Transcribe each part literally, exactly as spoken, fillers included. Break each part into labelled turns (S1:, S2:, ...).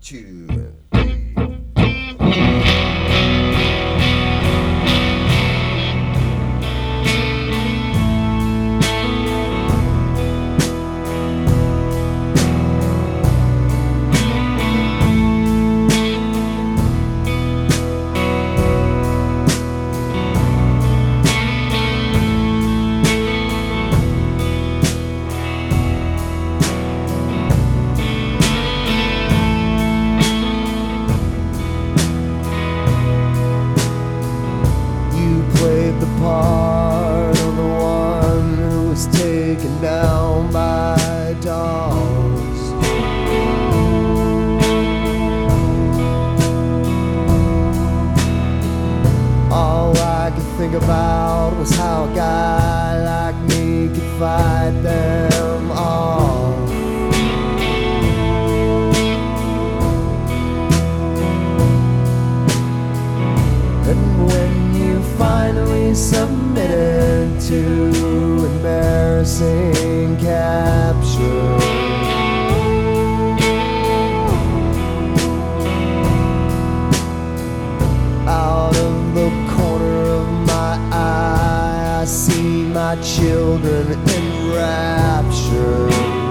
S1: two, the part of the one who was taken down by dogs. All I could think about was how a guy like me could fight them all. And when you finally submitted to embarrassing capture, out of the corner of my eye I see my children in rapture.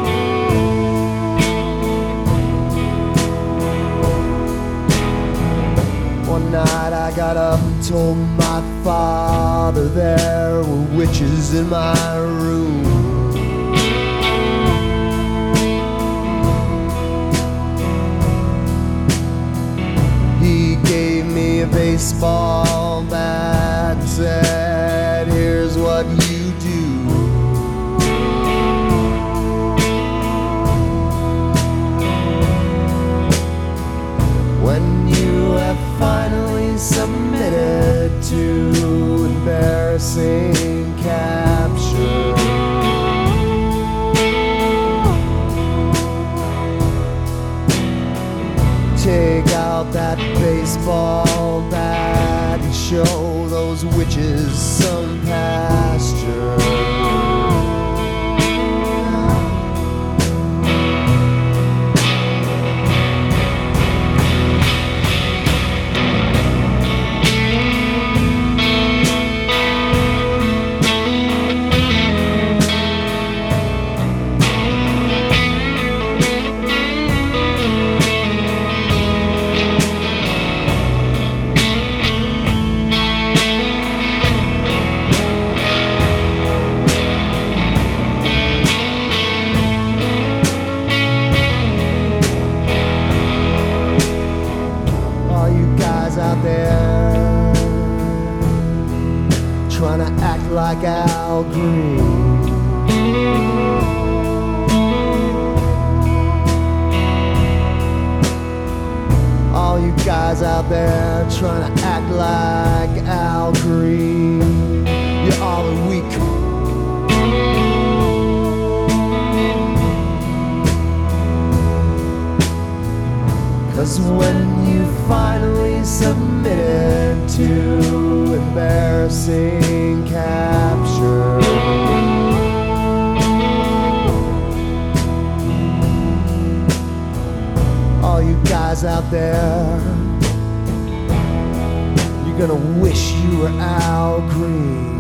S1: One night I got up and told my father there were witches in my room. He gave me a baseball bat and said, "Here's what you do. When you have finally submitted to embarrassing capture, take out that baseball bat and show those witches some pasture." Out there trying to act like Al Green, all you guys out there trying to act like Al Green, you're all weak. Cause when you finally submitted to embarrassing capture, all you guys out there, you're gonna wish you were Al Green.